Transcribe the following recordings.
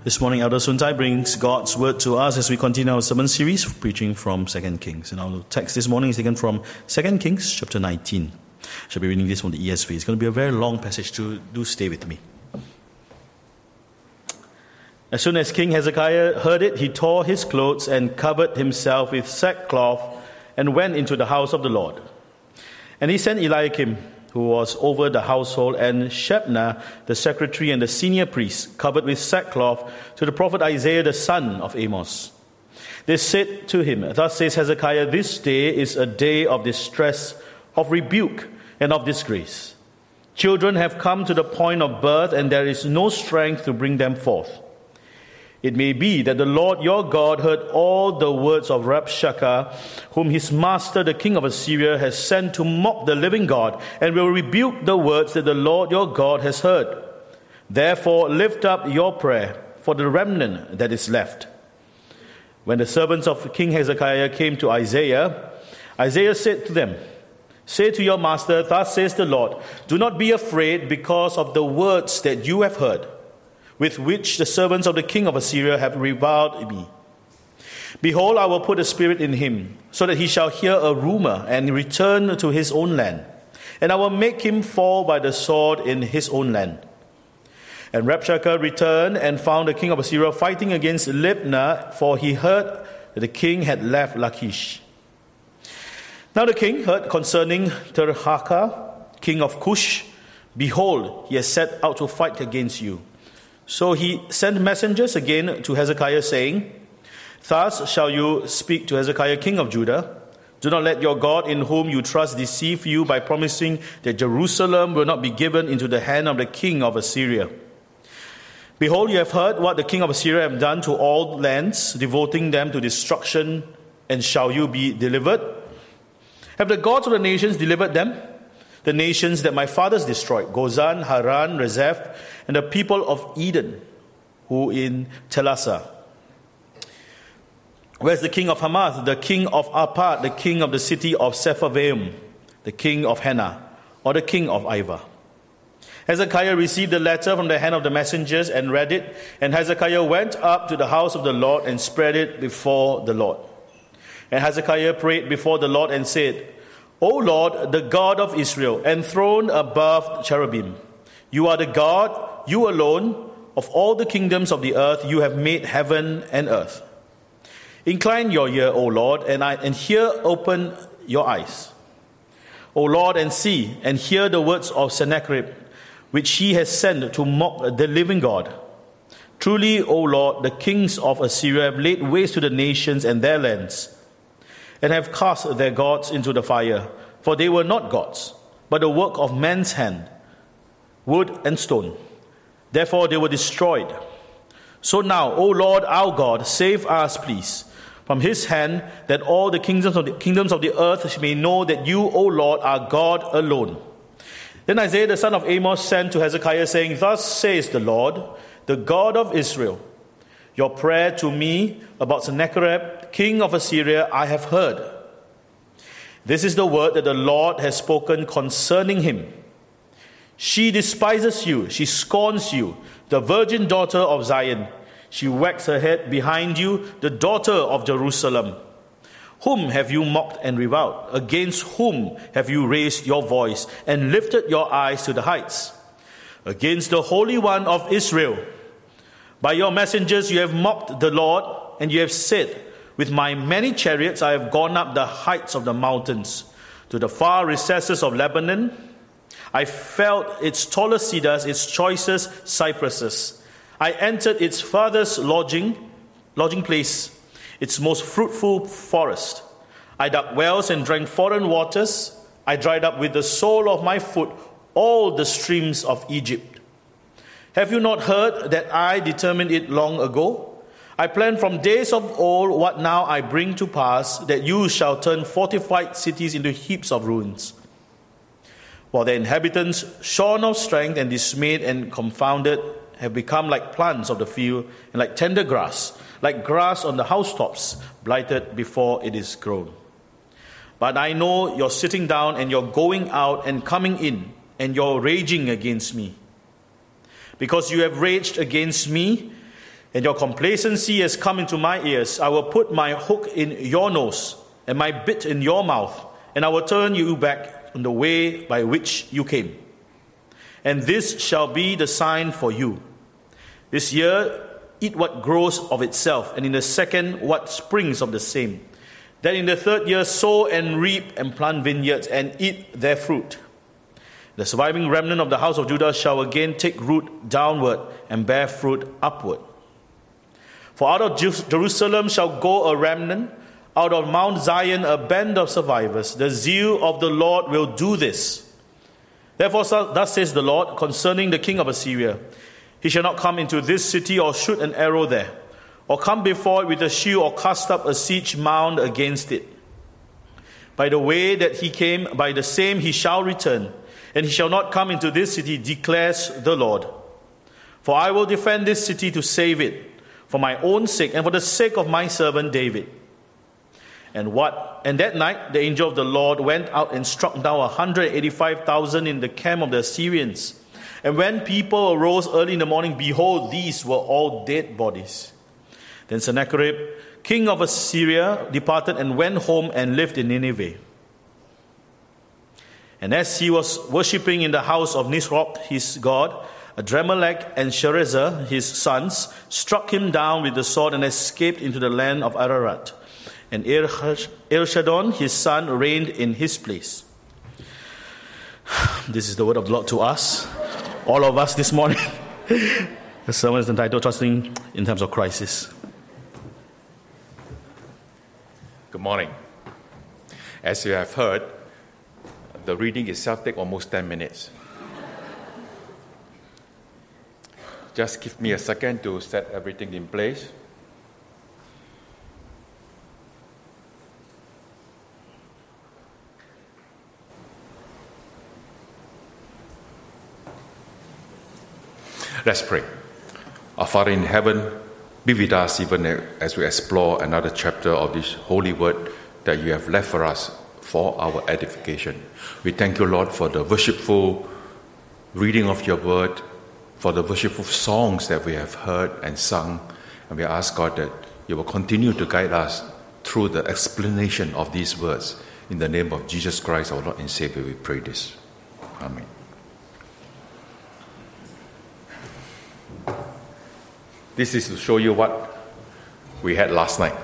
This morning, Elder Suntai brings God's word to us as we continue our sermon series, preaching from 2 Kings. And our text this morning is taken from 2 Kings chapter 19. I shall be reading this from the ESV. It's going to be a very long passage, so do stay with me. As soon as King Hezekiah heard it, he tore his clothes and covered himself with sackcloth and went into the house of the Lord. And he sent Eliakim, who was over the household, and Shebna, the secretary and the senior priest, covered with sackcloth, to the prophet Isaiah, the son of Amos. They said to him, "Thus says Hezekiah, this day is a day of distress, of rebuke, and of disgrace. Children have come to the point of birth, and there is no strength to bring them forth. It may be that the Lord your God heard all the words of Rabshakeh, whom his master, the king of Assyria, has sent to mock the living God, and will rebuke the words that the Lord your God has heard. Therefore lift up your prayer for the remnant that is left." When the servants of King Hezekiah came to Isaiah, Isaiah said to them, "Say to your master, thus says the Lord, do not be afraid because of the words that you have heard, with which the servants of the king of Assyria have reviled me. Behold, I will put a spirit in him, so that he shall hear a rumor and return to his own land. And I will make him fall by the sword in his own land." And Rabshakeh returned and found the king of Assyria fighting against Libnah, for he heard that the king had left Lachish. Now the king heard concerning Tirhakah, king of Cush, "Behold, he has set out to fight against you." So he sent messengers again to Hezekiah, saying, "Thus shall you speak to Hezekiah, king of Judah. Do not let your God in whom you trust deceive you by promising that Jerusalem will not be given into the hand of the king of Assyria. Behold, you have heard what the king of Assyria have done to all lands, devoting them to destruction, and shall you be delivered? Have the gods of the nations delivered them? The nations that my fathers destroyed, Gozan, Haran, Rezeph, and the people of Eden, who in Telassar. Where's the king of Hamath, the king of Arpad, the king of the city of Sepharvaim, the king of Hena, or the king of Ivah?" Hezekiah received the letter from the hand of the messengers and read it, and Hezekiah went up to the house of the Lord and spread it before the Lord. And Hezekiah prayed before the Lord and said, "O Lord, the God of Israel, enthroned above cherubim, you are the God, you alone, of all the kingdoms of the earth. You have made heaven and earth. Incline your ear, O Lord, and hear, open your eyes, O Lord, and see, and hear the words of Sennacherib, which he has sent to mock the living God. Truly, O Lord, the kings of Assyria have laid waste to the nations and their lands, and have cast their gods into the fire, for they were not gods, but the work of man's hand, wood and stone. Therefore they were destroyed. So now, O Lord our God, save us, please, from his hand, that all the kingdoms of the earth may know that you, O Lord, are God alone." Then Isaiah the son of Amos sent to Hezekiah, saying, "Thus says the Lord, the God of Israel, your prayer to me about Sennacherib, king of Assyria, I have heard. This is the word that the Lord has spoken concerning him. She despises you, she scorns you, the virgin daughter of Zion. She wags her head behind you, the daughter of Jerusalem. Whom have you mocked and reviled? Against whom have you raised your voice and lifted your eyes to the heights? Against the Holy One of Israel. By your messengers you have mocked the Lord, and you have said, with my many chariots I have gone up the heights of the mountains, to the far recesses of Lebanon. I felled its tallest cedars, its choicest cypresses. I entered its farthest lodging place, its most fruitful forest. I dug wells and drank foreign waters. I dried up with the sole of my foot all the streams of Egypt. Have you not heard that I determined it long ago? I planned from days of old what now I bring to pass, that you shall turn fortified cities into heaps of ruins. While the inhabitants, shorn of strength and dismayed and confounded, have become like plants of the field and like tender grass, like grass on the housetops, blighted before it is grown. But I know your sitting down and your going out and coming in, and your raging against me. Because you have raged against me, and your complacency has come into my ears. I will put my hook in your nose and my bit in your mouth, and I will turn you back on the way by which you came. And this shall be the sign for you. This year, eat what grows of itself, and in the second, what springs of the same. Then in the third year, sow and reap and plant vineyards and eat their fruit. The surviving remnant of the house of Judah shall again take root downward and bear fruit upward. For out of Jerusalem shall go a remnant, out of Mount Zion a band of survivors. The zeal of the Lord will do this. Therefore, thus says the Lord concerning the king of Assyria, he shall not come into this city or shoot an arrow there, or come before it with a shield or cast up a siege mound against it. By the way that he came, by the same he shall return, and he shall not come into this city, declares the Lord. For I will defend this city to save it, for my own sake and for the sake of my servant David. And that night the angel of the Lord went out and struck down 185,000 in the camp of the Assyrians. And when people arose early in the morning, behold, these were all dead bodies. Then Sennacherib, king of Assyria, departed and went home and lived in Nineveh. And as he was worshipping in the house of Nisroch, his god, Adremelech and Sharezer, his sons, struck him down with the sword and escaped into the land of Ararat. And Esarhaddon, his son, reigned in his place. This is the word of the Lord to us, all of us this morning. The sermon is entitled, Trusting in Times of Crisis. Good morning. As you have heard, the reading itself takes almost 10 minutes. Just give me a second to set everything in place. Let's pray. Our Father in heaven, be with us even as we explore another chapter of this holy word that you have left for us for our edification. We thank you, Lord, for the worshipful reading of your word, for the worshipful songs that we have heard and sung. And we ask, God, that you will continue to guide us through the explanation of these words. In the name of Jesus Christ, our Lord and Savior, we pray this. Amen. This is to show you what we had last night.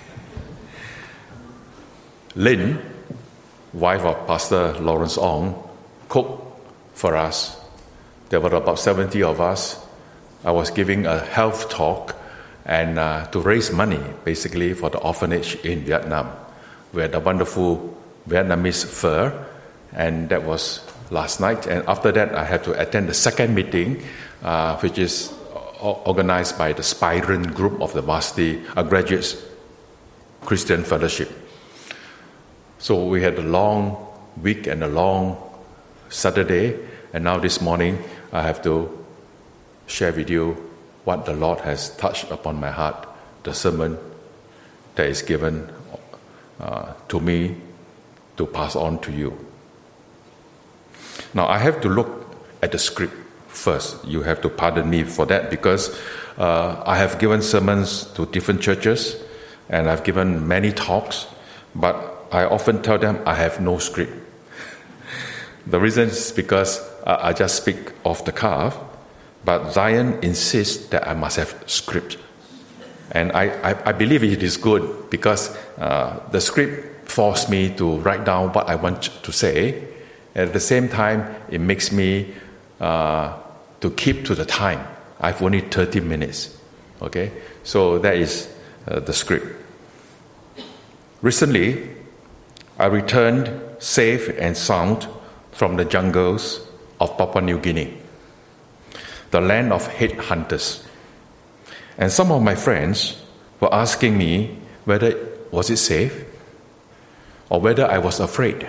Lynn, wife of Pastor Lawrence Ong, cooked for us. There were about 70 of us. I was giving a health talk and to raise money, basically, for the orphanage in Vietnam. We had a wonderful Vietnamese pho, and that was last night. And after that, I had to attend the second meeting, which is organized by the Spirant group of the Varsity Graduates Christian Fellowship. So we had a long week and a long Saturday, and now this morning I have to share with you what the Lord has touched upon my heart, the sermon that is given to me to pass on to you. Now I have to look at the script first. You have to pardon me for that because I have given sermons to different churches and I've given many talks, but I often tell them I have no script. The reason is because I just speak off the cuff, but Zion insists that I must have script. And I believe it is good because the script forced me to write down what I want to say. At the same time, it makes me to keep to the time. I have only 30 minutes. Okay? So that is the script. Recently, I returned safe and sound from the jungles of Papua New Guinea, the land of headhunters. And some of my friends were asking me whether was it safe or whether I was afraid.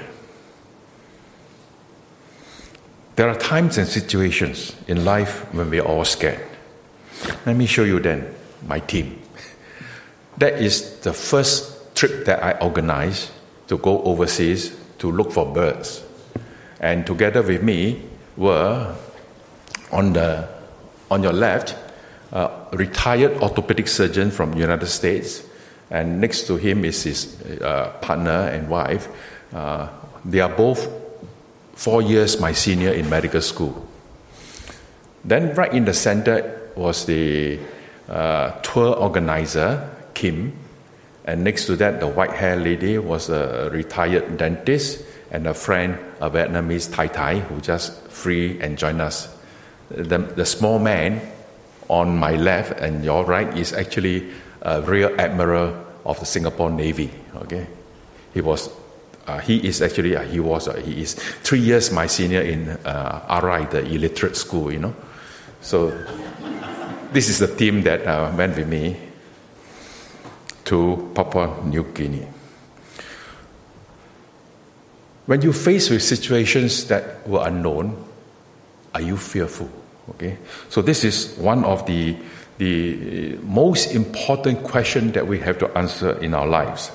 There are times and situations in life when we are all scared. Let me show you then my team. That is the first trip that I organized to go overseas to look for birds. And together with me were, on your left, a retired orthopedic surgeon from the United States, and next to him is his partner and wife. They are both 4 years my senior in medical school. Then right in the center was the tour organizer, Kim, and next to that, the white-haired lady was a retired dentist, and a friend, a Vietnamese Tai, who just free and joined us. The small man on my left and your right is actually a Rear Admiral of the Singapore Navy. Okay, he is 3 years my senior in RI, the illiterate school. So this is the team that went with me to Papua New Guinea. When you face with situations that were unknown, are you fearful? Okay, so this is one of the most important question that we have to answer in our lives.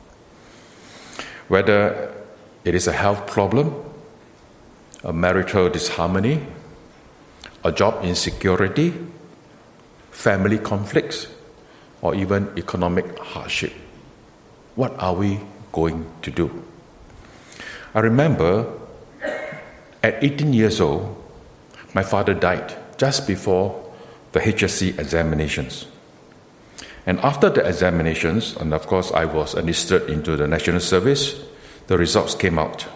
Whether it is a health problem, a marital disharmony, a job insecurity, family conflicts, or even economic hardship. What are we going to do? I remember at 18 years old, my father died just before the HSC examinations. And after the examinations, and of course I was enlisted into the National Service, the results came out.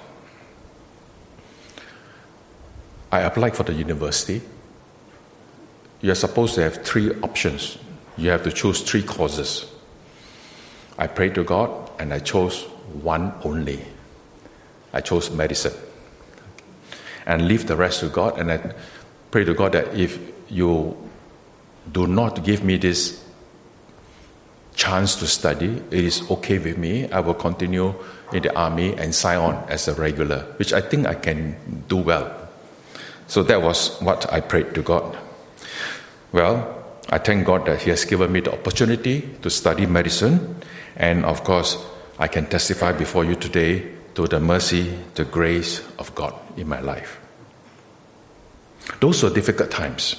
I applied for the university. You are supposed to have 3 options. You have to choose 3 courses. I prayed to God and I chose one only. I chose medicine. And leave the rest to God, and I pray to God that if you do not give me this chance to study, it is okay with me. I will continue in the army and sign on as a regular, which I think I can do well. So that was what I prayed to God. Well, I thank God that He has given me the opportunity to study medicine, and of course, I can testify before you today to the mercy, the grace of God in my life. Those were difficult times.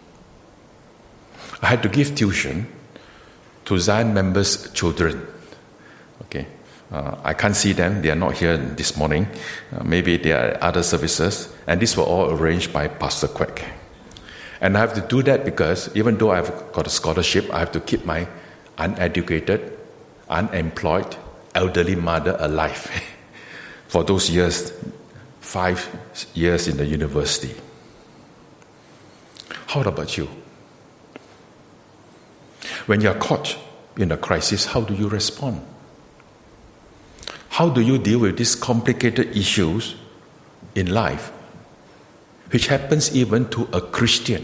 I had to give tuition to Zion members' children. Okay, I can't see them. They are not here this morning. Maybe they are other services. And these were all arranged by Pastor Quek. And I have to do that because even though I've got a scholarship, I have to keep my uneducated, unemployed, elderly mother alive for those years, 5 years in the university. How about you? When you are caught in a crisis, how do you respond? How do you deal with these complicated issues in life, which happens even to a Christian?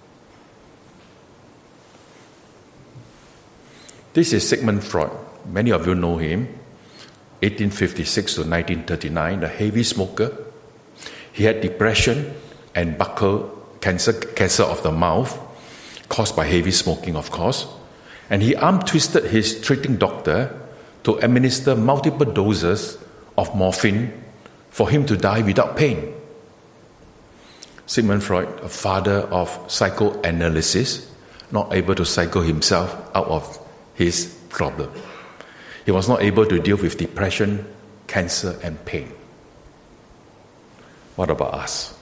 This is Sigmund Freud. Many of you know him. 1856 to 1939, a heavy smoker. He had depression and buccal cancer of the mouth, caused by heavy smoking, of course. And he arm-twisted his treating doctor to administer multiple doses of morphine for him to die without pain. Sigmund Freud, a father of psychoanalysis, not able to psycho himself out of his problem. He was not able to deal with depression, cancer, and pain. What about us?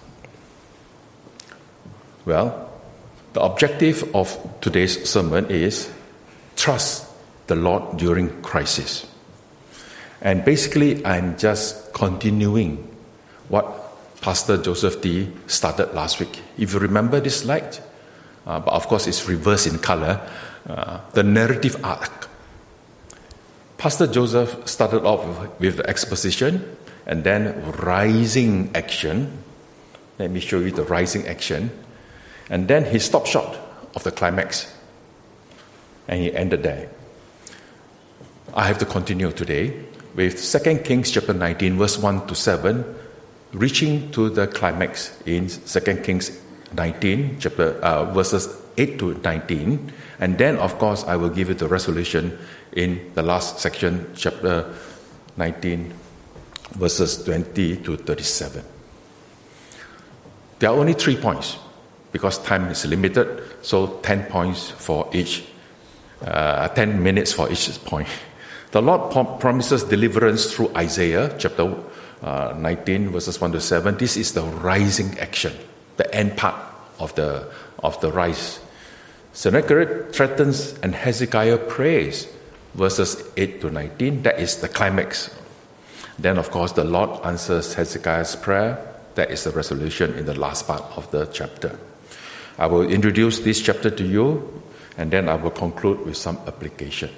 Well, the objective of today's sermon is trust the Lord during crisis. And basically, I'm just continuing what Pastor Joseph D. started last week. If you remember this slide, but of course it's reversed in color, the narrative arc. Pastor Joseph started off with the exposition and then rising action. Let me show you the rising action. And then he stopped short of the climax. And he ended there. I have to continue today with 2 Kings chapter 19, verse 1 to 7, reaching to the climax in 2 Kings 19, verses 8 to 19. And then, of course, I will give you the resolution in the last section, chapter 19, verses 20 to 37. There are only 3 points. because time is limited, so 10 points for each, 10 minutes for each point. The Lord promises deliverance through Isaiah chapter 19 verses 1 to 7. This is the rising action, the end part of the rise. Sennacherib threatens and Hezekiah prays, verses 8 to 19. That is the climax. Then, of course, the Lord answers Hezekiah's prayer. That is the resolution in the last part of the chapter. I will introduce this chapter to you, and then I will conclude with some application.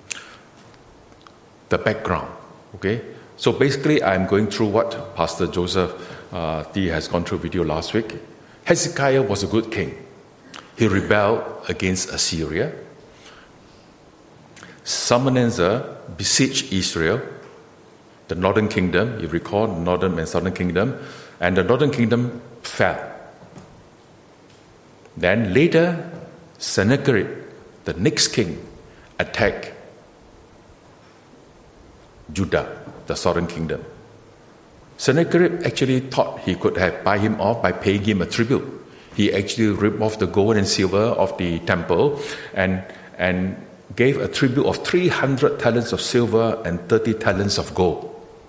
The background, okay? So basically, I'm going through what Pastor Joseph T has gone through with you last week. Hezekiah was a good king. He rebelled against Assyria. Shalmaneser besieged Israel, the northern kingdom. You recall, northern and southern kingdom. And the northern kingdom fell. Then later, Sennacherib, the next king, attacked Judah, the southern kingdom. Sennacherib actually thought he could have buy him off by paying him a tribute. He actually ripped off the gold and silver of the temple and gave a tribute of 300 talents of silver and 30 talents of gold.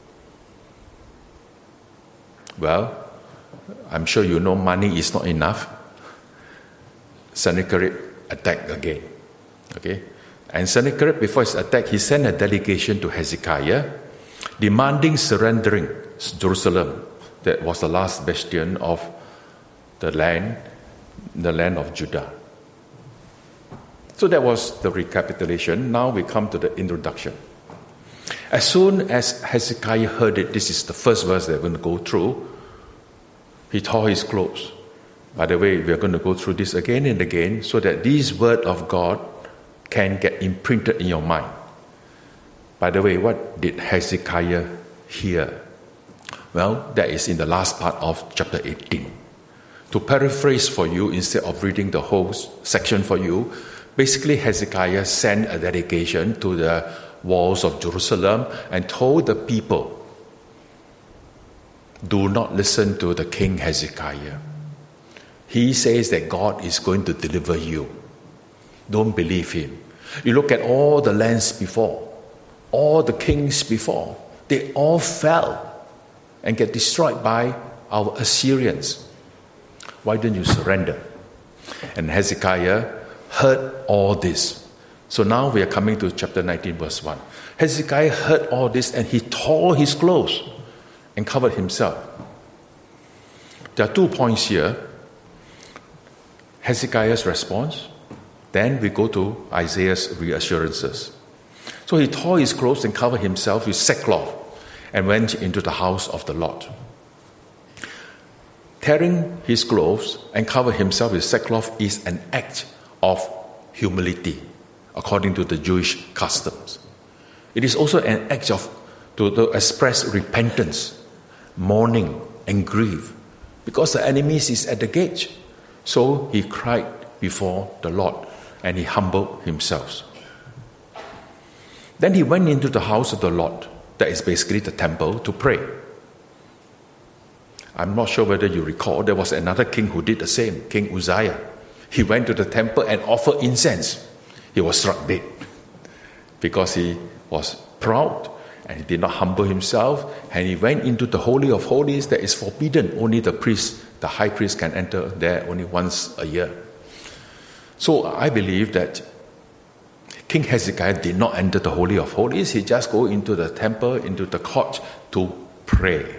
Well, I'm sure you know money is not enough. Sennacherib attacked again. Okay? And Sennacherib, before his attack, he sent a delegation to Hezekiah demanding surrendering Jerusalem. That was the last bastion of the land of Judah. So that was the recapitulation. Now we come to the introduction. As soon as Hezekiah heard it, this is the first verse that we're going to go through, he tore his clothes. By the way, we are going to go through this again and again so that this word of God can get imprinted in your mind. By the way, what did Hezekiah hear? Well, that is in the last part of chapter 18. To paraphrase for you, instead of reading the whole section for you, basically Hezekiah sent a delegation to the walls of Jerusalem and told the people, do not listen to the king Hezekiah. He says that God is going to deliver you. Don't believe him. You look at all the lands before, all the kings before, they all fell and get destroyed by our Assyrians. Why don't you surrender? And Hezekiah heard all this. So now we are coming to chapter 19 verse 1. Hezekiah heard all this and he tore his clothes and covered himself. There are 2 points here. Hezekiah's response. Then we go to Isaiah's reassurances. So he tore his clothes and covered himself with sackcloth and went into the house of the Lord. Tearing his clothes and cover himself with sackcloth is an act of humility, according to the Jewish customs. It is also an act of to express repentance, mourning, and grief, because the enemy is at the gate. So he cried before the Lord, and he humbled himself. Then he went into the house of the Lord, that is basically the temple, to pray. I'm not sure whether you recall, there was another king who did the same, King Uzziah. He went to the temple and offered incense. He was struck dead because he was proud and he did not humble himself, and he went into the Holy of Holies that is forbidden. Only the priest, the high priest, can enter there only once a year. So I believe that King Hezekiah did not enter the Holy of Holies. He just go into the temple, into the court to pray.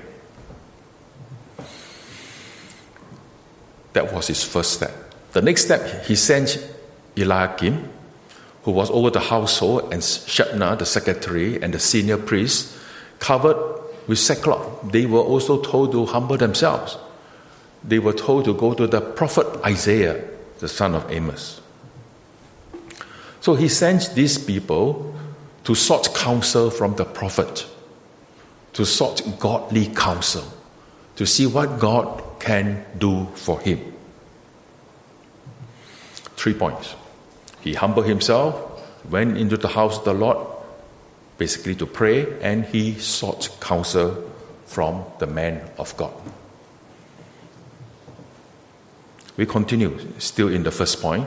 That was his first step. The next step, he sent Eliakim, who was over the household, and Shebna, the secretary, and the senior priests, covered with sackcloth. They were also told to humble themselves. They were told to go to the prophet Isaiah, the son of Amos. So he sent these people to sought counsel from the prophet, to sought godly counsel, to see what God can do for him. 3 points. He humbled himself, went into the house of the Lord, basically to pray, and he sought counsel from the man of God. We continue, still in the first point.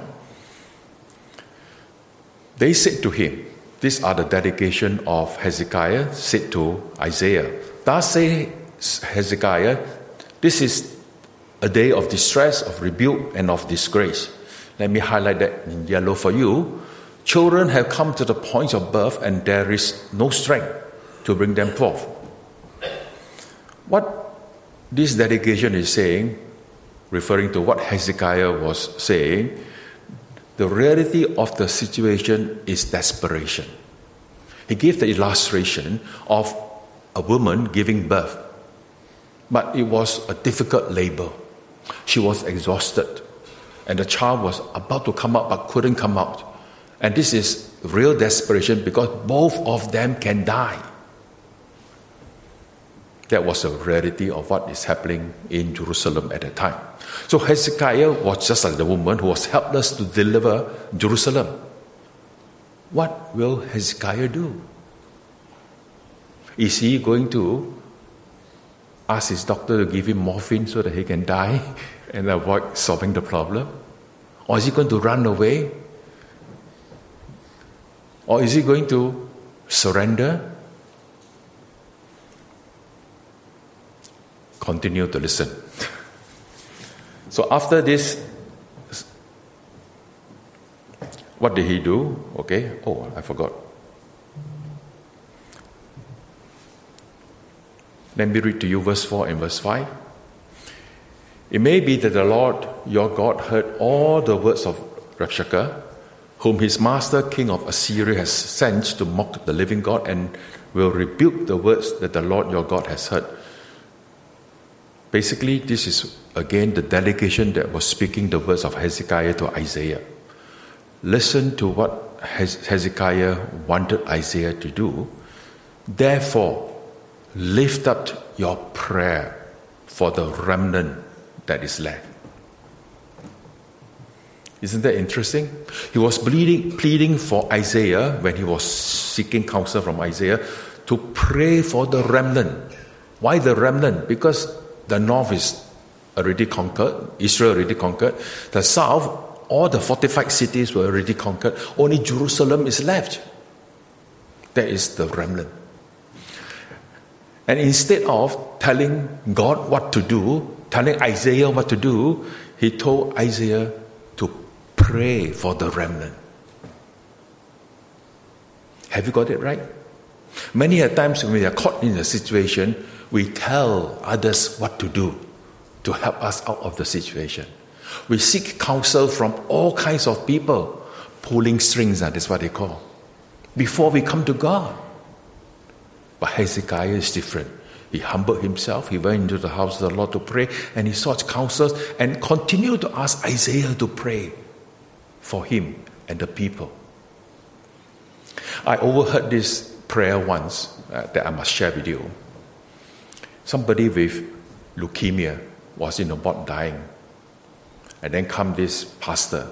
They said to him, these are the dedication of Hezekiah said to Isaiah. Thus say Hezekiah, this is a day of distress, of rebuke, and of disgrace. Let me highlight that in yellow for you. Children have come to the point of birth, and there is no strength to bring them forth. What this dedication is saying, referring to what Hezekiah was saying, the reality of the situation is desperation. He gave the illustration of a woman giving birth, but it was a difficult labor. She was exhausted, and the child was about to come out but couldn't come out. And this is real desperation because both of them can die. That was the reality of what is happening in Jerusalem at the time. So Hezekiah was just like the woman who was helpless to deliver Jerusalem. What will Hezekiah do? Is he going to ask his doctor to give him morphine so that he can die and avoid solving the problem? Or is he going to run away? Or is he going to surrender? Continue to listen. So after this, what did he do? Okay. Oh, I forgot. Let me read to you verse 4 and verse 5. It may be that the Lord your God heard all the words of Rabshakeh, whom his master king of Assyria has sent to mock the living God, and will rebuke the words that the Lord your God has heard. Basically, this is again the delegation that was speaking the words of Hezekiah to Isaiah. Listen to what Hezekiah wanted Isaiah to do. Therefore, lift up your prayer for the remnant that is left. Isn't that interesting? He was pleading for Isaiah when he was seeking counsel from Isaiah to pray for the remnant. Why the remnant? Because the north is already conquered, Israel already conquered. The south, all the fortified cities were already conquered. Only Jerusalem is left. That is the remnant. And instead of telling God what to do, telling Isaiah what to do, he told Isaiah to pray for the remnant. Have you got it right? Many a times when we are caught in a situation, we tell others what to do to help us out of the situation. We seek counsel from all kinds of people, pulling strings, that's what they call, before we come to God. But Hezekiah is different. He humbled himself, he went into the house of the Lord to pray, and he sought counsels and continued to ask Isaiah to pray for him and the people. I overheard this prayer once that I must share with you. Somebody with leukemia was in about dying. And then come this pastor.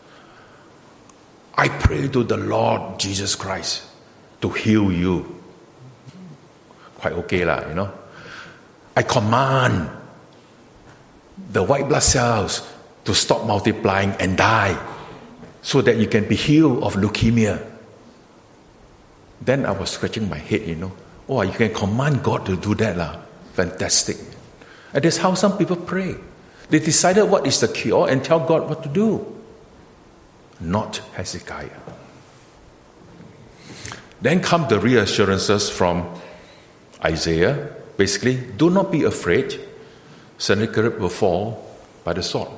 I pray to the Lord Jesus Christ to heal you. Quite okay lah, you know. I command the white blood cells to stop multiplying and die so that you can be healed of leukemia. Then I was scratching my head, you know. Oh, you can command God to do that lah. Fantastic. And that's how some people pray. They decided what is the cure and tell God what to do. Not Hezekiah. Then come the reassurances from Isaiah. Basically, do not be afraid. Sennacherib will fall by the sword.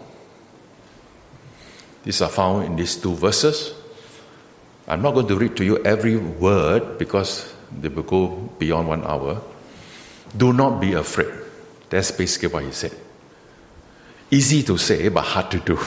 These are found in these two verses. I'm not going to read to you every word because they will go beyond 1 hour. Do not be afraid. That's basically what he said. Easy to say, but hard to do.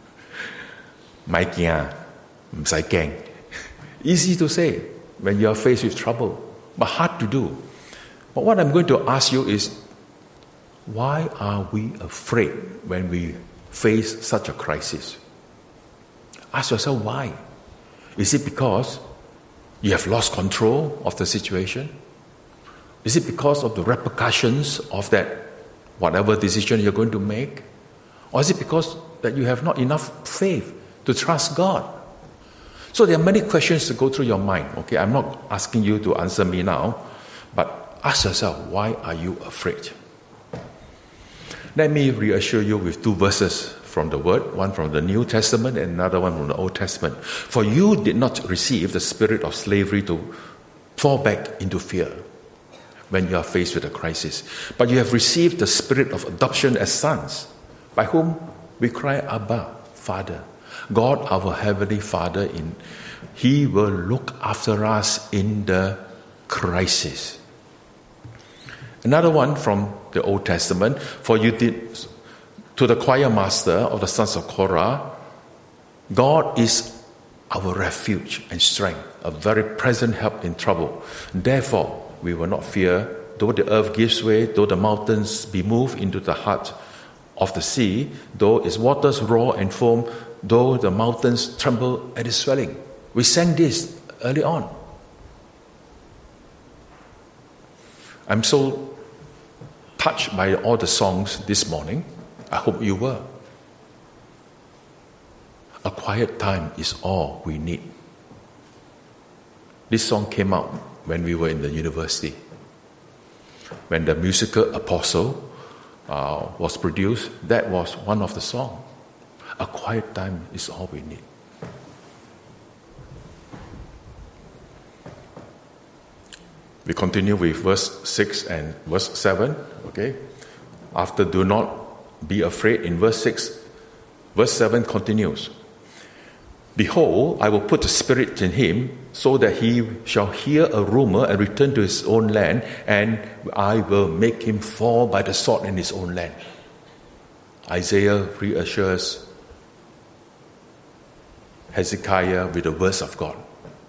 Easy to say when you are faced with trouble, but hard to do. But what I'm going to ask you is, why are we afraid when we face such a crisis? Ask yourself why. Is it because you have lost control of the situation? Is it because of the repercussions of that whatever decision you're going to make? Or is it because that you have not enough faith to trust God. So there are many questions to go through your mind. Okay, I'm not asking you to answer me now, but ask yourself, why are you afraid? Let me reassure you with 2 verses from the Word, one from the New Testament and another one from the Old Testament. For you did not receive the spirit of slavery to fall back into fear when you are faced with a crisis, but you have received the spirit of adoption as sons, by whom we cry, Abba, Father. God, our Heavenly Father, He will look after us in the crisis. Another one from the Old Testament, for you did, to the choir master of the sons of Korah, God is our refuge and strength, a very present help in trouble. Therefore, we will not fear, though the earth gives way, though the mountains be moved into the heart of the sea, though its waters roar and foam, though the mountains tremble at its swelling. We sang this early on. I'm so touched by all the songs this morning. I hope you were. A quiet time is all we need. This song came out when we were in the university. When the musical Apostle was produced, that was one of the songs. A quiet time is all we need. We continue with verse 6 and verse 7. Okay? After do not be afraid in verse 6, verse 7 continues. Behold, I will put the spirit in him, so that he shall hear a rumor and return to his own land, and I will make him fall by the sword in his own land. Isaiah reassures Hezekiah with the words of God,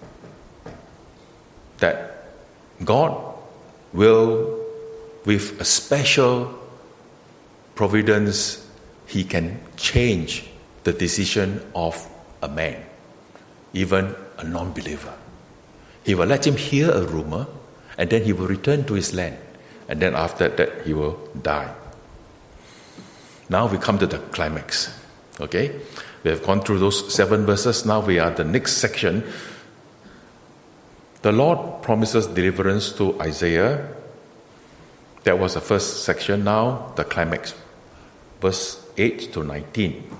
that God will, with a special providence, He can change the decision of a man, even a non-believer. He will let him hear a rumor, and then he will return to his land, and then after that he will die. Now we come to the climax. Okay? We have gone through those 7 verses. Now we are at the next section. The Lord promises deliverance to Isaiah. That was the first section. Now the climax. Verse 8 to 19.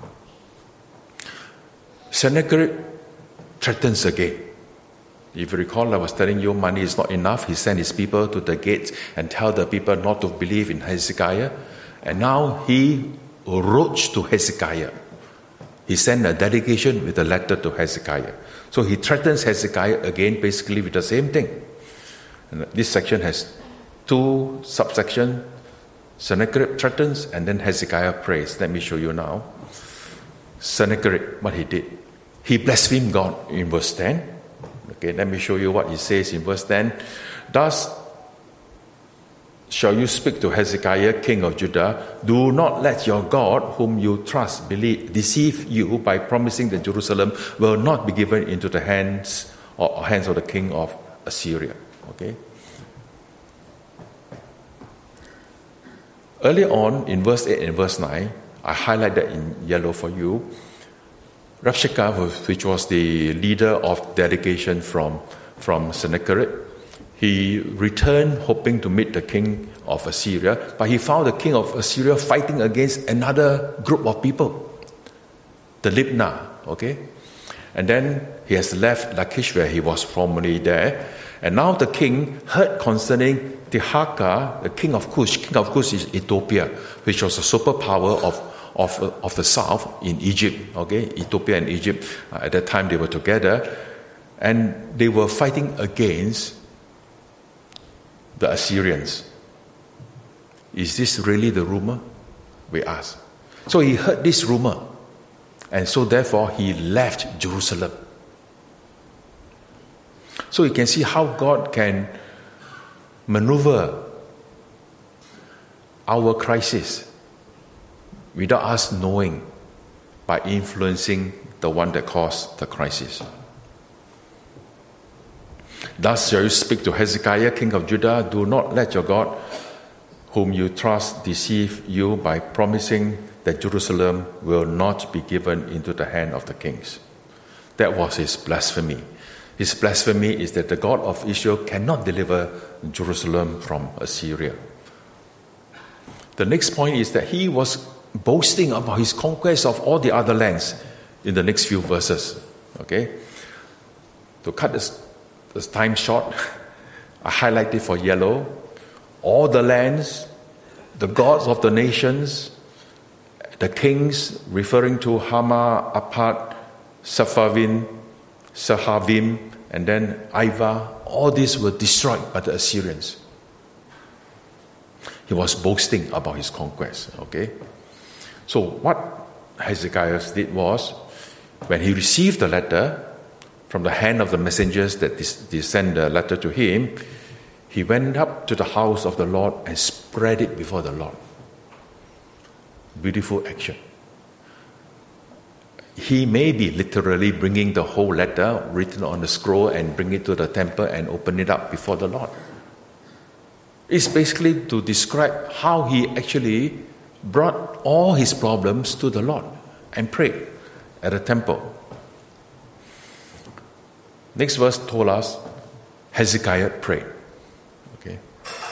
Sennacherib threatens again. If you recall, I was telling you money is not enough. He sent his people to the gates and tell the people not to believe in Hezekiah. And now he wrote to Hezekiah. He sent a delegation with a letter to Hezekiah. So he threatens Hezekiah again, basically with the same thing. And this section has 2 subsections. Sennacherib threatens, and then Hezekiah prays. Let me show you now. Sennacherib, what he did. He blasphemed God in verse 10. Okay, let me show you what he says in verse 10. Thus shall you speak to Hezekiah, king of Judah, do not let your God, whom you trust, deceive you by promising that Jerusalem will not be given into the hands of the king of Assyria. Okay. Earlier on, in verse 8 and verse 9, I highlight that in yellow for you. Rabshakeh, which was the leader of delegation from Sennacherib, he returned hoping to meet the king of Assyria, but he found the king of Assyria fighting against another group of people, the Libnah, okay? And then he has left Lachish, where he was formerly there, and now the king heard concerning Tirhakah, the king of Cush. King of Cush is Ethiopia, which was a superpower of the south in Egypt, okay? Ethiopia and Egypt, at that time they were together, and they were fighting against the Assyrians. Is this really the rumor? We ask. So he heard this rumor, and so therefore he left Jerusalem. So you can see how God can maneuver our crisis without us knowing, by influencing the one that caused the crisis. Thus shall you speak to Hezekiah, king of Judah, do not let your God, whom you trust, deceive you by promising that Jerusalem will not be given into the hand of the kings. That was his blasphemy. His blasphemy is that the God of Israel cannot deliver Jerusalem from Assyria. The next point is that he was boasting about his conquest of all the other lands in the next few verses. Okay? To cut this time short, I highlighted for yellow all the lands, the gods of the nations, the kings, referring to Hama, Arpad, Sepharvaim, and then Ivah. All these were destroyed by the Assyrians. He was boasting about his conquest. Okay? So what Hezekiah did was, when he received the letter from the hand of the messengers that they sent the letter to him, he went up to the house of the Lord and spread it before the Lord. Beautiful action. He may be literally bringing the whole letter written on the scroll and bring it to the temple and open it up before the Lord. It's basically to describe how he actually brought all his problems to the Lord and prayed at the temple. Next verse told us Hezekiah prayed. Okay.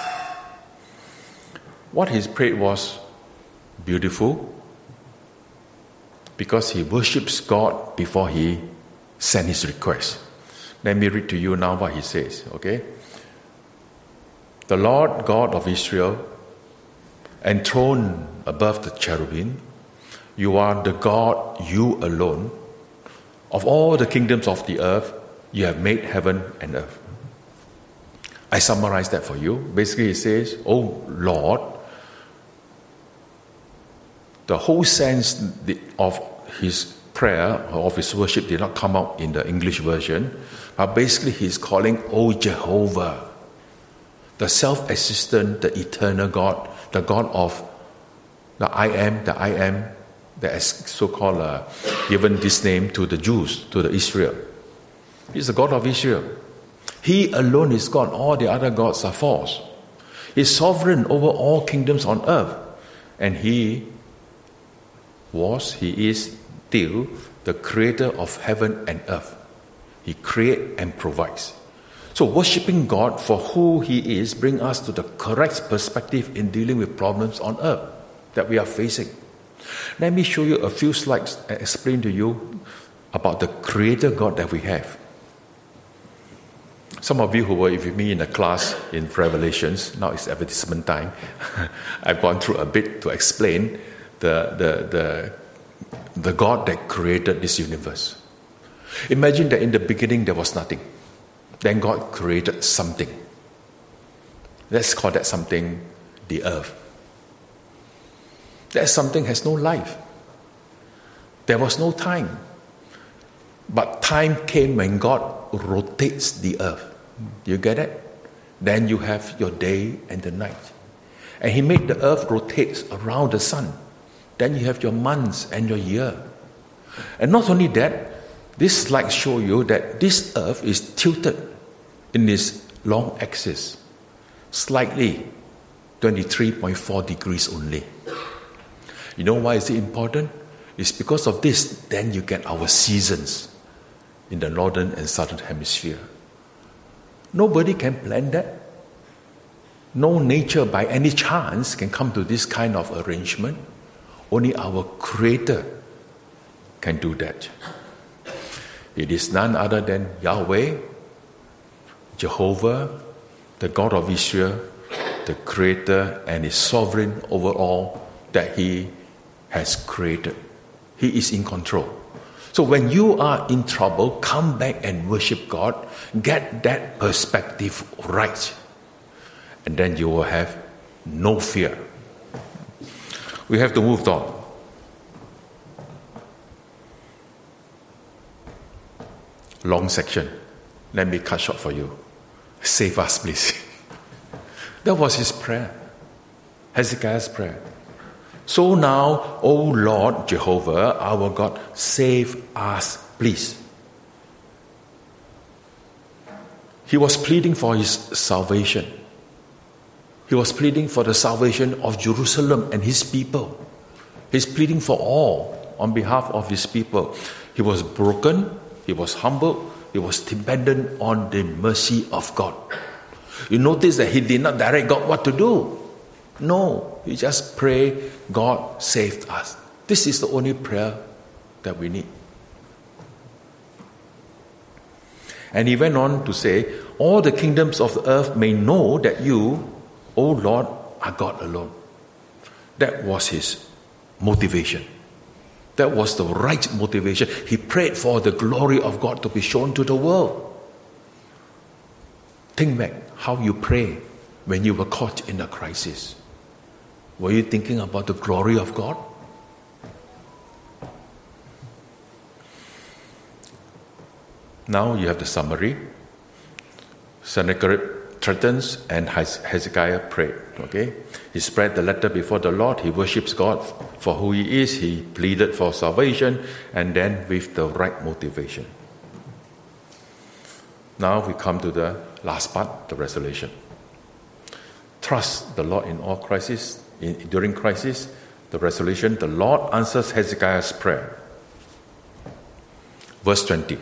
What he prayed was beautiful because he worships God before he sent his request. Let me read to you now what he says. Okay. The Lord God of Israel, enthroned above the cherubim, you are the God, you alone. Of all the kingdoms of the earth, you have made heaven and earth. I summarize that for you. Basically, he says, oh Lord, the whole sense of his prayer, of his worship, did not come out in the English version, but basically he's calling, oh Jehovah, the self-existent, the eternal God, the God of the I am, that is so-called given this name to the Jews, to the Israel. He's the God of Israel. He alone is God. All the other gods are false. He's sovereign over all kingdoms on earth. And he is still the creator of heaven and earth. He creates and provides. So worshipping God for who he is brings us to the correct perspective in dealing with problems on earth that we are facing. Let me show you a few slides and explain to you about the creator God that we have. Some of you who were with me in a class in Revelations, now it's advertisement time, I've gone through a bit to explain the God that created this universe. Imagine that in the beginning there was nothing. Then God created something. Let's call that something the earth. That something has no life. There was no time. But time came when God rotates the earth. You get it? Then you have your day and the night. And he made the earth rotate around the sun. Then you have your months and your year. And not only that, this slide shows you that this earth is tilted in its long axis, slightly 23.4 degrees only. You know why is it important? It's because of this, then you get our seasons in the northern and southern hemisphere. Nobody can plan that. No nature by any chance can come to this kind of arrangement. Only our Creator can do that. It is none other than Yahweh, Jehovah, the God of Israel, the Creator, and is sovereign over all that He has created. He is in control. So when you are in trouble, come back and worship God. Get that perspective right. And then you will have no fear. We have to move on. Long section. Let me cut short for you. Save us, please. That was his prayer. Hezekiah's prayer. So now, O Lord Jehovah, our God, save us, please. He was pleading for his salvation. He was pleading for the salvation of Jerusalem and his people. He's pleading for all on behalf of his people. He was broken, he was humble, he was dependent on the mercy of God. You notice that he did not direct God what to do. No, he just prayed, God saved us. This is the only prayer that we need. And he went on to say, all the kingdoms of the earth may know that you, O Lord, are God alone. That was his motivation. That was the right motivation. He prayed for the glory of God to be shown to the world. Think back how you pray when you were caught in a crisis. Were you thinking about the glory of God? Now you have the summary. Sennacherib threatens and Hezekiah prayed. Okay, he spread the letter before the Lord. He worships God for who he is. He pleaded for salvation, and then with the right motivation. Now we come to the last part, the resolution. Trust the Lord in all crises. During crisis, the resolution, the Lord answers Hezekiah's prayer. Verse 20.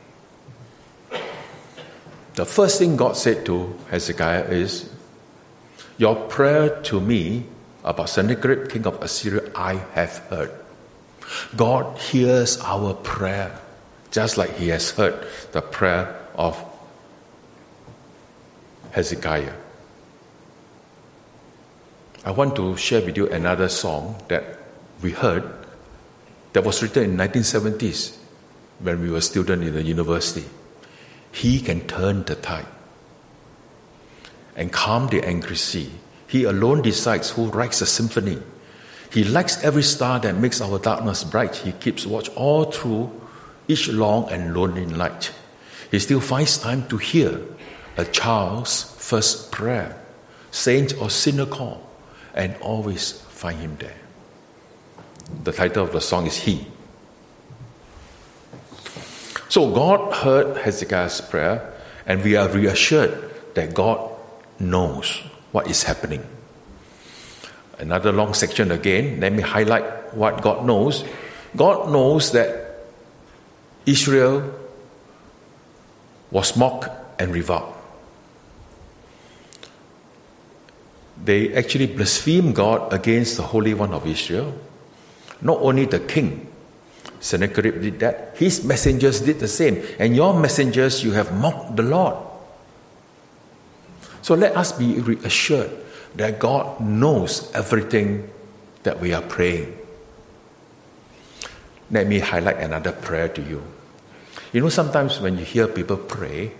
The first thing God said to Hezekiah is, your prayer to me about Sennacherib, king of Assyria, I have heard. God hears our prayer, just like he has heard the prayer of Hezekiah. I want to share with you another song that we heard that was written in 1970s when we were students in the university. He can turn the tide and calm the angry sea. He alone decides who writes the symphony. He lights every star that makes our darkness bright. He keeps watch all through each long and lonely night. He still finds time to hear a child's first prayer, saint or sinner call, and always find him there. The title of the song is He. So God heard Hezekiah's prayer, and we are reassured that God knows what is happening. Another long section again. Let me highlight what God knows. God knows that Israel was mocked and reviled. They actually blasphemed God against the Holy One of Israel. Not only the king, Sennacherib did that. His messengers did the same. And your messengers, you have mocked the Lord. So let us be reassured that God knows everything that we are praying. Let me highlight another prayer to you. You know, sometimes when you hear people pray,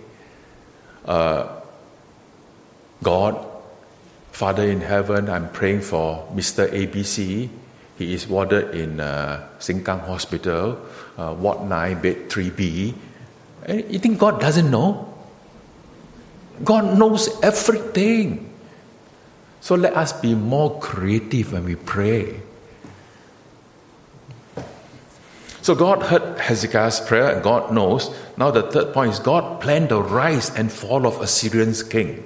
God, Father in heaven, I'm praying for Mr. ABC. He is warded in Sengkang Hospital, Ward 9, Bed 3B. And you think God doesn't know? God knows everything. So let us be more creative when we pray. So God heard Hezekiah's prayer and God knows. Now the third point is God planned the rise and fall of Assyrian's king.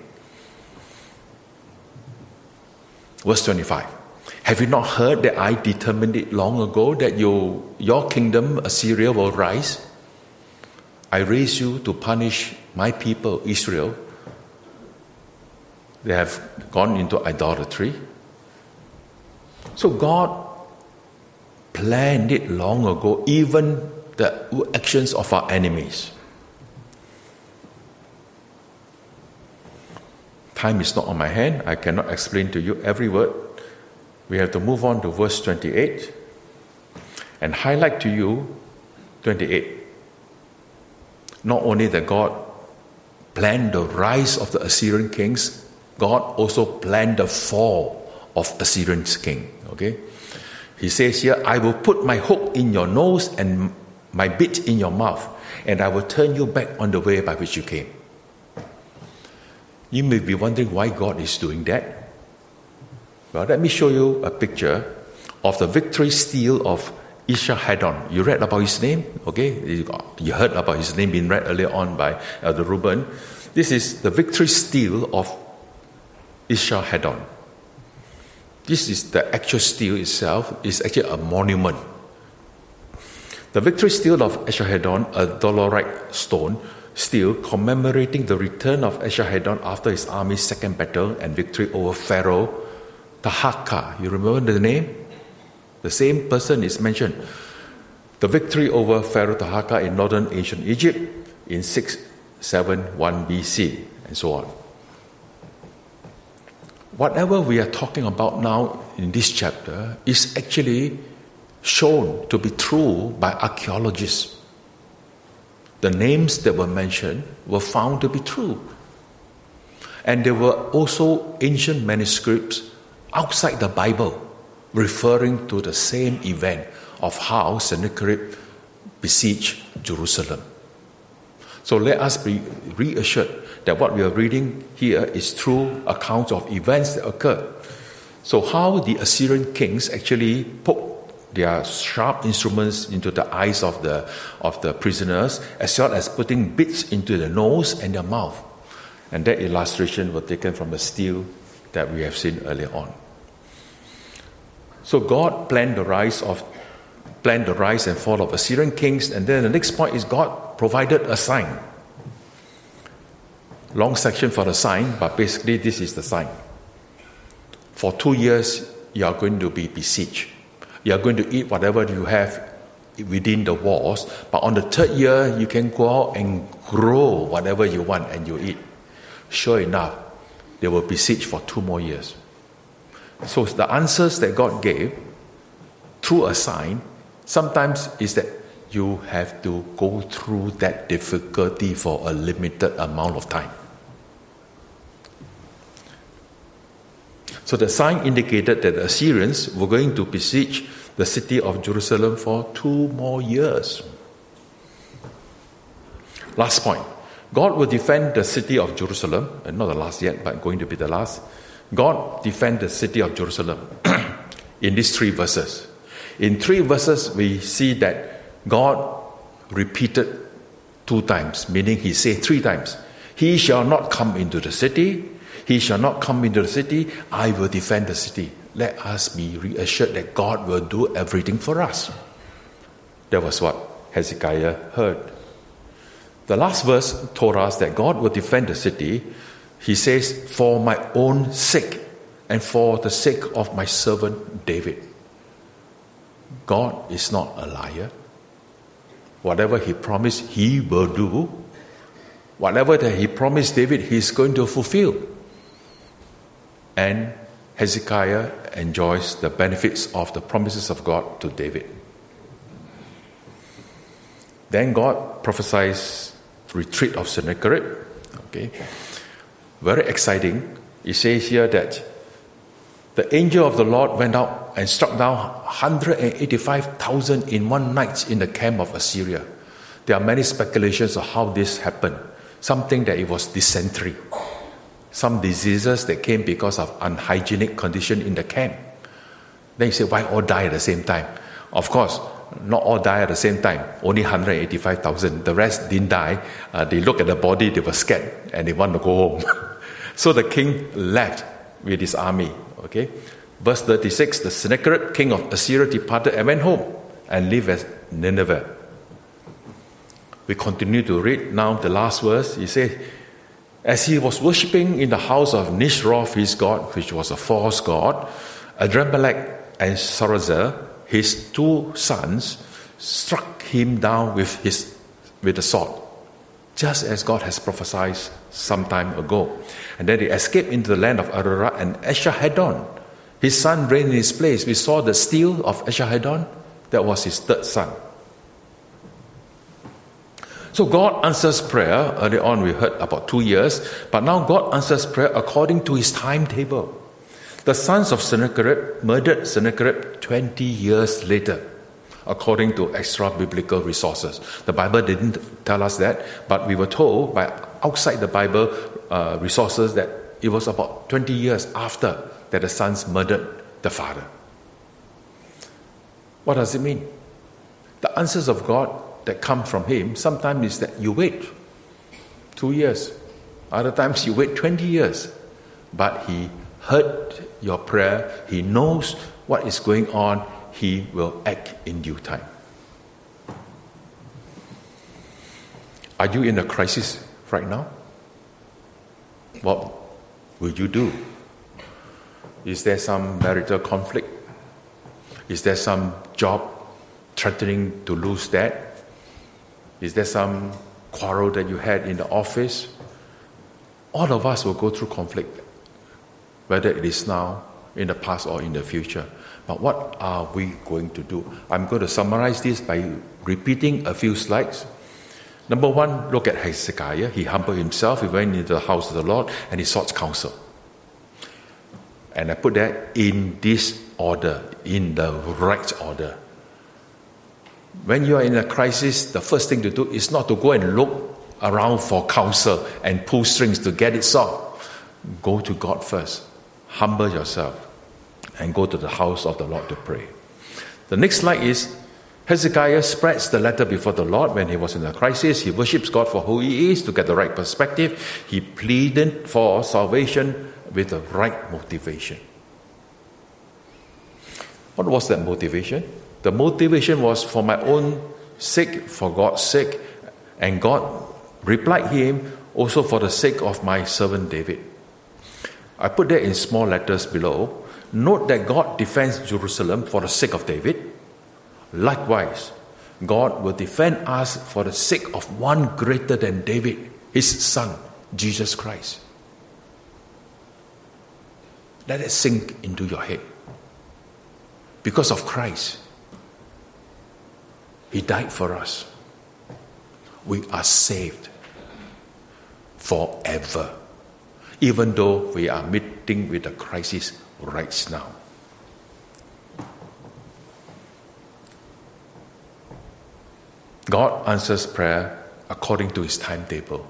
Verse 25. Have you not heard that I determined it long ago that your kingdom, Assyria, will rise? I raised you to punish my people, Israel. They have gone into idolatry. So God planned it long ago, even the actions of our enemies. Time is not on my hand. I cannot explain to you every word. We have to move on to verse 28 and highlight to you 28. Not only that God planned the rise of the Assyrian kings, God also planned the fall of Assyrian's king. Okay? He says here, I will put my hook in your nose and my bit in your mouth, and I will turn you back on the way by which you came. You may be wondering why God is doing that. Well, let me show you a picture of the victory steel of Esarhaddon. You read about his name? Okay, you heard about his name being read earlier on by Elder Reuben. This is the victory steel of Esarhaddon. This is the actual stele itself, is actually a monument. The victory stele of Esarhaddon, a dolerite stone stele commemorating the return of Esarhaddon after his army's second battle and victory over Pharaoh Tahaka. You remember the name? The same person is mentioned. The victory over Pharaoh Tahaka in northern ancient Egypt in 671 BC, and so on. Whatever we are talking about now in this chapter is actually shown to be true by archaeologists. The names that were mentioned were found to be true. And there were also ancient manuscripts outside the Bible referring to the same event of how Sennacherib besieged Jerusalem. So let us be reassured that what we are reading here is true accounts of events that occurred. So how the Assyrian kings actually poked their sharp instruments into the eyes of the prisoners, as well as putting bits into the nose and their mouth. And that illustration was taken from the stele that we have seen earlier on. So God planned the rise and fall of Assyrian kings, and then the next point is God provided a sign. Long section for the sign, but basically this is the sign. For 2 years, you are going to be besieged. You are going to eat whatever you have within the walls, but on the 3rd year, you can go out and grow whatever you want and you eat. Sure enough, they will besiege for 2 more years. So the answers that God gave through a sign sometimes is that you have to go through that difficulty for a limited amount of time. So the sign indicated that the Assyrians were going to besiege the city of Jerusalem for 2 more years. Last point. God will defend the city of Jerusalem, and not the last yet, but going to be the last. God defend the city of Jerusalem in these 3 verses. In 3 verses, we see that God repeated 2 times, meaning he said 3 times, "He shall not come into the city. He shall not come into the city. I will defend the city." Let us be reassured that God will do everything for us. That was what Hezekiah heard. The last verse told us that God will defend the city. He says, "For my own sake and for the sake of my servant David." God is not a liar. Whatever he promised, he will do. Whatever that he promised David, he is going to fulfill. And Hezekiah enjoys the benefits of the promises of God to David. Then God prophesies retreat of Sennacherib. Okay, very exciting. He says here that the angel of the Lord went out and struck down 185,000 in one night in the camp of Assyria. There are many speculations of how this happened. Something that it was dysentery. Some diseases that came because of unhygienic condition in the camp. Then you say, why all die at the same time? Of course, not all die at the same time. Only 185,000. The rest didn't die. They looked at the body, they were scared, and they want to go home. So the king left with his army. Okay, verse 36, the Sennacherib, king of Assyria, departed and went home and lived at Nineveh. We continue to read now the last verse. He says, as he was worshipping in the house of Nisroch, his god, which was a false god, Adrammelech and Sarezer, his 2 sons, struck him down with the sword, just as God has prophesied some time ago. And then they escaped into the land of Ararat, and Esarhaddon, his son, reigned in his place. We saw the stele of Esarhaddon. That was his 3rd son. So God answers prayer. Earlier on we heard about 2 years, but now God answers prayer according to his timetable. The sons of Sennacherib murdered Sennacherib 20 years later, according to extra biblical resources. The Bible didn't tell us that, but we were told by outside the Bible resources that it was about 20 years after that the sons murdered the father. What does it mean? The answers of God that come from him sometimes is that you wait 2 years. Other times you wait 20 years. But he heard your prayer. He knows what is going on. He will act in due time. Are you in a crisis right now? What will you do? Is there some marital conflict? Is there some job threatening to lose that? Is there some quarrel that you had in the office? All of us will go through conflict, whether it is now, in the past, or in the future. But what are we going to do? I'm going to summarize this by repeating a few slides. Number one, look at Hezekiah. He humbled himself. He went into the house of the Lord and he sought counsel. And I put that in this order, in the right order. When you are in a crisis, the first thing to do is not to go and look around for counsel and pull strings to get it solved. Go to God first. Humble yourself and go to the house of the Lord to pray. The next slide is Hezekiah spreads the letter before the Lord when he was in a crisis. He worships God for who he is to get the right perspective. He pleaded for salvation with the right motivation. What was that motivation? The motivation was for my own sake, for God's sake. And God replied him, also for the sake of my servant David. I put that in small letters below. Note that God defends Jerusalem for the sake of David. Likewise, God will defend us for the sake of one greater than David, his son, Jesus Christ. Let it sink into your head. Because of Christ, he died for us. We are saved forever, even though we are meeting with a crisis right now. God answers prayer according to his timetable.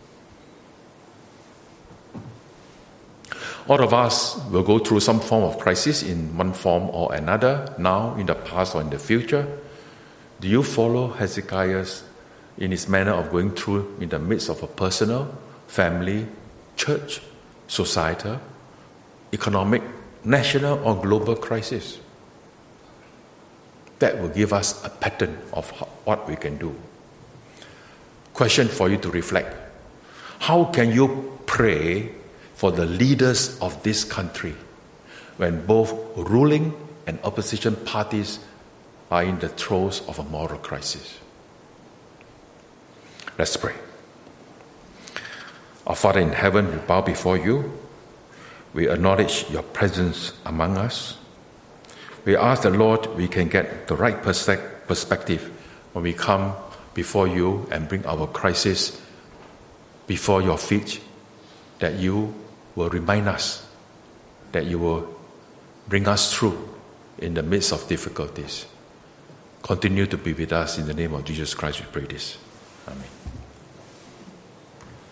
All of us will go through some form of crisis in one form or another, now, in the past, or in the future. Do you follow Hezekiah's in his manner of going through in the midst of a personal, family, church, societal, economic, national, or global crisis? That will give us a pattern of what we can do. Question for you to reflect. How can you pray for the leaders of this country when both ruling and opposition parties are in the throes of a moral crisis? Let's pray. Our Father in heaven, we bow before you. We acknowledge your presence among us. We ask the Lord we can get the right perspective when we come before you and bring our crisis before your feet, that you will remind us, that you will bring us through in the midst of difficulties. Continue to be with us in the name of Jesus Christ, we pray this. Amen.